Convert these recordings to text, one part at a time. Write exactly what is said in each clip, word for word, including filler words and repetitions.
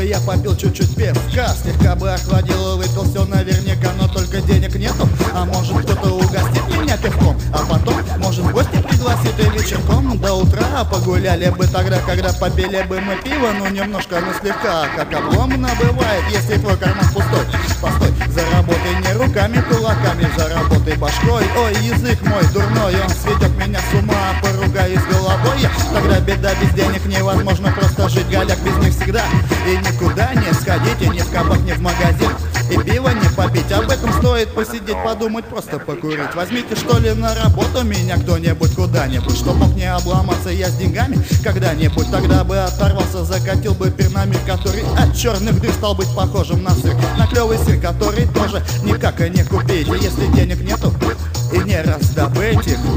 я попил чуть-чуть пивка, слегка бы охладил, выпил все наверняка, но только денег нету. А может кто-то угостит меня пивком, а потом, может, в гости пригласит и вечерком до утра погуляли бы тогда, когда попили бы мы пиво, ну немножко, ну слегка, как обломно бывает, если твой карман пустой. Постой, заработай не руками, кулаками, заработай башкой. Ой, язык мой дурной, он сведет меня с ума, поругаюсь головой я. Тогда беда, без денег невозможно просто жить, голяк без них всегда. И никуда не сходите, ни в кабак, ни в магазин, и пиво не попить. Об этом стоит посидеть, подумать, просто покурить. Возьмите что ли на работу меня кто-нибудь куда-нибудь, чтоб мог не обломаться я с деньгами когда-нибудь. Тогда бы оторвался, закатил бы пирнамид, который от черных дыр стал быть похожим на сыр, на клевый сыр, который тоже никак и не купить, если денег нету и не раздобыть их.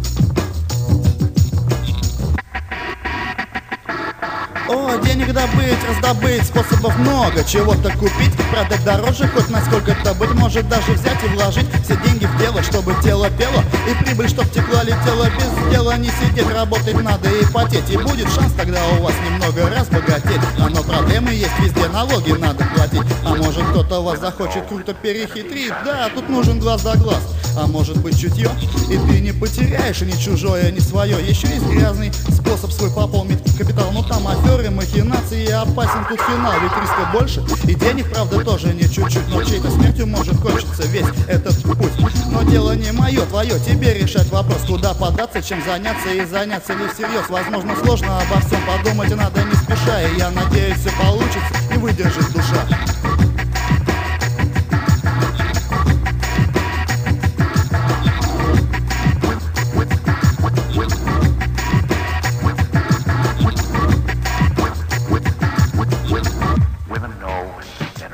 О, денег добыть, раздобыть, способов много. Чего-то купить, продать дороже, хоть насколько-то быть может, даже взять и вложить все деньги в дело, чтобы тело пело, и прибыль, чтоб текла, летела. Без дела не сидеть, работать надо и потеть, и будет шанс тогда у вас немного разбогатеть. А но проблемы есть везде, налоги надо платить. А может кто-то вас захочет круто перехитрить, да, тут нужен глаз да глаз. А может быть чутье, и ты не потеряешь ни чужое, ни свое. Еще есть грязный способ свой пополнить капитал, но там аферы, махинации, опасен тут финал. Ведь риска больше, и денег, правда, тоже не чуть-чуть, но чьей-то смертью может кончиться весь этот путь. Но дело не мое, твое, тебе решать вопрос, куда податься, чем заняться и заняться ли всерьез. Возможно, сложно обо всем подумать надо не спеша, и я надеюсь, все получится и выдержит душа.